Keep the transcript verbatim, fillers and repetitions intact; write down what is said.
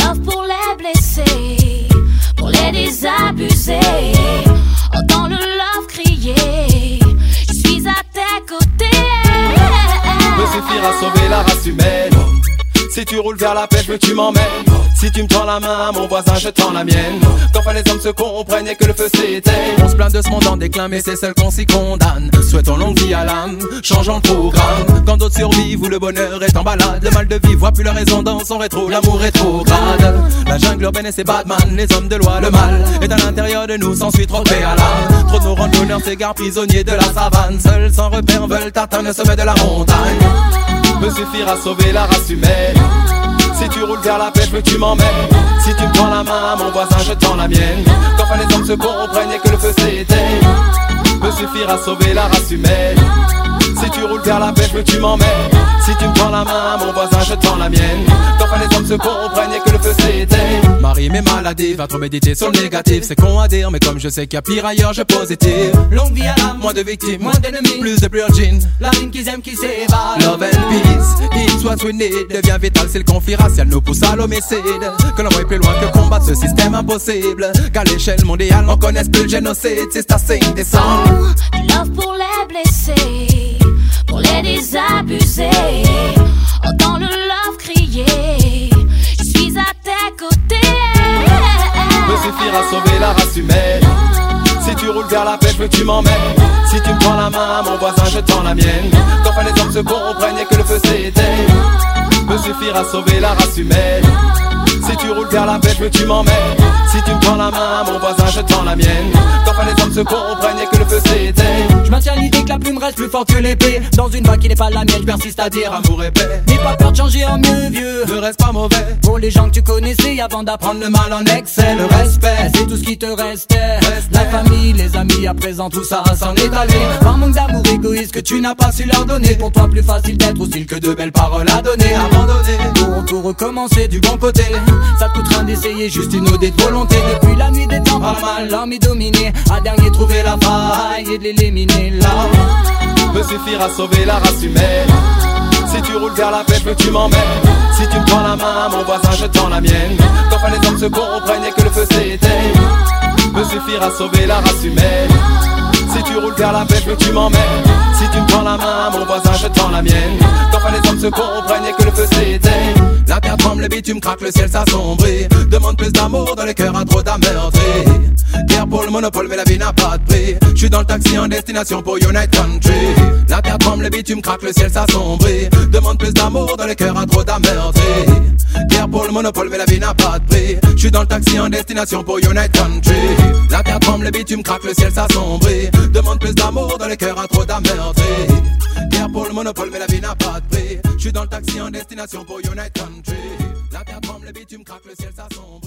love pour les blessés, pour les désabusés. Entends le love crier, je suis à tes côtés. Peut suffire à sauver la race humaine. Si tu roules vers la paix, je veux que tu m'emmènes. Si tu me tends la main, mon voisin, je tends la mienne. Qu'enfin les hommes se comprennent et que le feu s'éteigne. On se plaint de ce monde en déclin, mais c'est seul qu'on s'y condamne. Souhaitons longue vie à l'âme, changeons le programme. Quand d'autres survivent où le bonheur est en balade, le mal de vivre voit plus la raison dans son rétro, l'amour rétrograde. La jungle urbaine et ses Batman, les hommes de loi, le mal est à l'intérieur de nous, s'ensuit trop de paix à l'âme. Trop de nos randonneurs s'égarent prisonniers de la savane. Seuls sans repère veulent atteindre le sommet de la montagne. Peut suffire à sauver la race humaine. Si tu roules vers la paix, je veux que tu m'emmènes. Si tu me tends la main, mon voisin, je tends la mienne. Qu'enfin les hommes se comprennent et que le feu s'éteigne. Peut suffire à sauver la race humaine. Si tu roules vers la paix, je veux que tu m'emmènes. Si tu me tends la main, mon voisin, je tends la mienne. Qu'enfin les hommes se comprennent et que le feu s'éteigne. Marie m'est maladive, va trop méditer sur le négatif. C'est con à dire, mais comme je sais qu'il y a pire ailleurs, je positive. Longue vie à l'âme, moins de victimes, moins d'ennemis, plus de pure jeans. La rime qu'ils aiment qui s'évade. Love and peace, it's what we need. Devient vital si le conflit racial nous pousse à l'homicide. Que l'on voit plus loin que combattre ce système impossible. Qu'à l'échelle mondiale, on connaisse plus le génocide. C'est à sing des songs. Love pour les blessés, pour les désabusés. Entends le love crier, je suis à tes côtés. Peut suffire à sauver la race humaine. Si tu roules vers la paix, je veux que tu m'emmènes. Si tu me tends la main, mon voisin, je tends la mienne. Qu'enfin les hommes se comprennent et que le feu s'éteigne. Peut suffire à sauver la race humaine. Si tu roules vers la paix, je veux que tu m'emmènes. Si tu me tends la main, mon voisin, je tends la mienne. Qu'enfin les hommes se comprennent et que le feu s'éteigne. Je maintiens l'idée que la plume reste plus forte que l'épée. Dans une voie qui n'est pas la mienne, je persiste à dire amour et paix. N'aie pas peur de changer en mieux, vieux. Ne reste pas mauvais. Pour les gens que tu connaissais avant d'apprendre le mal en excès. Le respect, c'est tout ce qui te restait. La famille, les amis, à présent tout ça s'en est allé. Par manque d'amour égoïste que tu n'as pas su leur donner. Pour toi plus facile d'être hostile que de belles paroles à donner. Abandonner, pour tout recommencer du bon côté. Ça te coûte rien d'essayer, juste une ode de volonté. Depuis la nuit des temps, pas mal, l'ennemi dominé. À dernier trouver la faille et de l'éliminer là. Peut suffire à sauver la race humaine. Si tu roules vers la paix, je veux que tu m'emmènes. Si tu me tends la main, mon voisin, je tends la mienne. Qu'enfin les hommes se comprennent et que le feu s'éteigne. Peut suffire à sauver la race humaine. Si tu roules vers la paix, je veux que tu m'emmènes. Si tu me tends la main, mon voisin, je tends la mienne. Qu'enfin les hommes se comprennent et que le feu s'éteigne. La terre tremble, le bitume craque, le ciel s'assombrit. Demande plus d'amour dans les cœurs à trop d'amertume. Guerre pour le monopole, mais la vie n'a pas de prix. Je suis dans le taxi en destination pour United Country. La terre tremble, le bitume craque, le ciel s'assombrit. Demande plus d'amour dans les cœurs à trop d'amertume. Guerre pour le monopole, mais la vie n'a pas de prix. Je suis dans le taxi en destination pour United Country. La terre tremble, le bitume craque, le ciel s'assombrit. Demande plus d'amour dans les cœurs à trop d'amertume. Guerre pour le monopole, mais la vie n'a pas de prix. Je suis dans le taxi en destination pour United Country. La terre tremble, le bitume craque, le ciel s'assombrit.